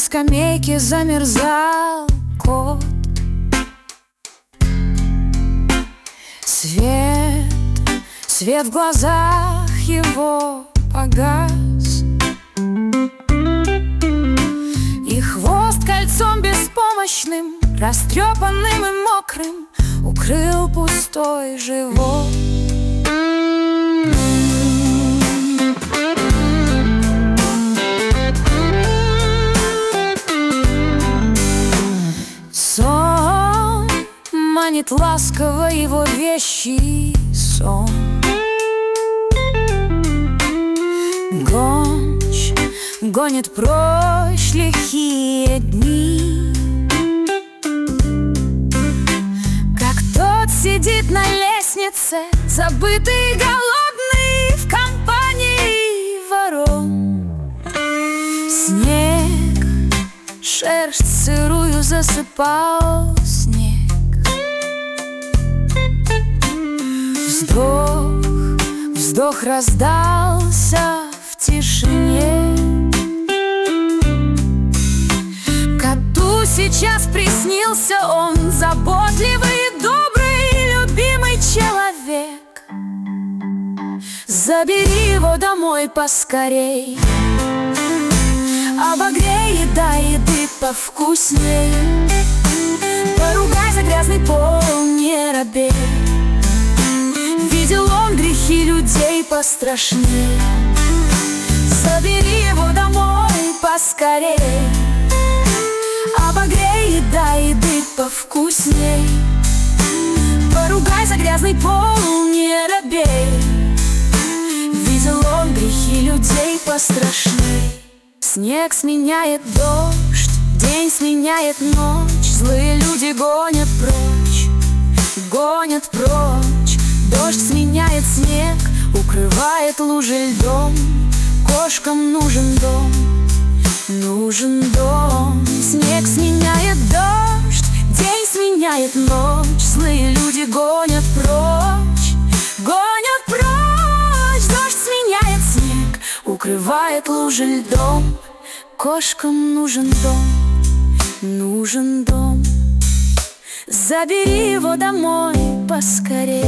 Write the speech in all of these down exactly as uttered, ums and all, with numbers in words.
скамейке замерзал кот. Свет, свет в глазах его погас, и хвост кольцом беспомощным, растрепанным и мокрым, укрыл пустой живот. Сон манит ласково его вещий сон. Гонч гонит прочь лихие дни, как тот сидит на лестнице, забытый и голодный, в компании ворон. Снег шерсть сырую засыпал снег. Вздох, вздох раздался в тишине. Коту сейчас приснился он, заботливый, добрый, любимый человек. Забери его домой поскорей, обогрей и дай еды повкусней. Поругай за грязный пол, не робей. Видел он грехи людей пострашней. Забери его домой поскорей, обогрей и дай еды повкусней. Поругай за грязный пол, не робей. Видел он грехи людей пострашней. Снег сменяет дождь, день сменяет ночь. Злые люди гонят прочь, гонят прочь. Дождь сменяет снег, укрывает лужи льдом. Кошкам нужен дом, нужен дом. Снег сменяет дождь, день сменяет ночь. Злые люди гонят прочь, гонят прочь. Дождь сменяет снег, укрывает лужи льдом. Кошкам нужен дом, нужен дом. Забери его домой поскорей,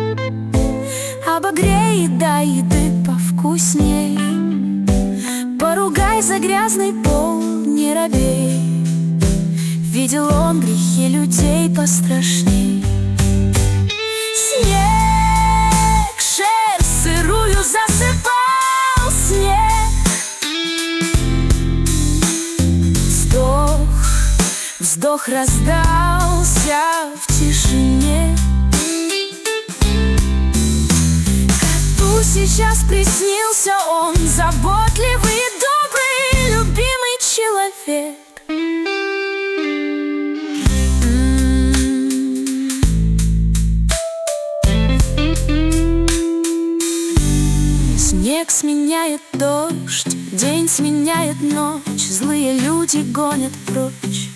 обогрей и дай еды повкусней. Поругай за грязный пол, не робей. Видел он грехи людей пострашней. Снег шерсть сырую засыпал снег. Вздох, вздох раздался в тишине. Коту сейчас приснился он, заботливый, добрый, любимый человек. Снег сменяет дождь, день сменяет ночь. Злые люди гонят прочь.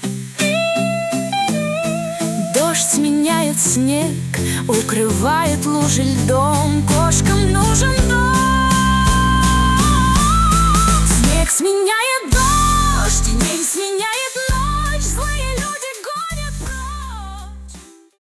Дождь сменяет снег, укрывает лужи льдом. Кошкам нужен дом. Снег сменяет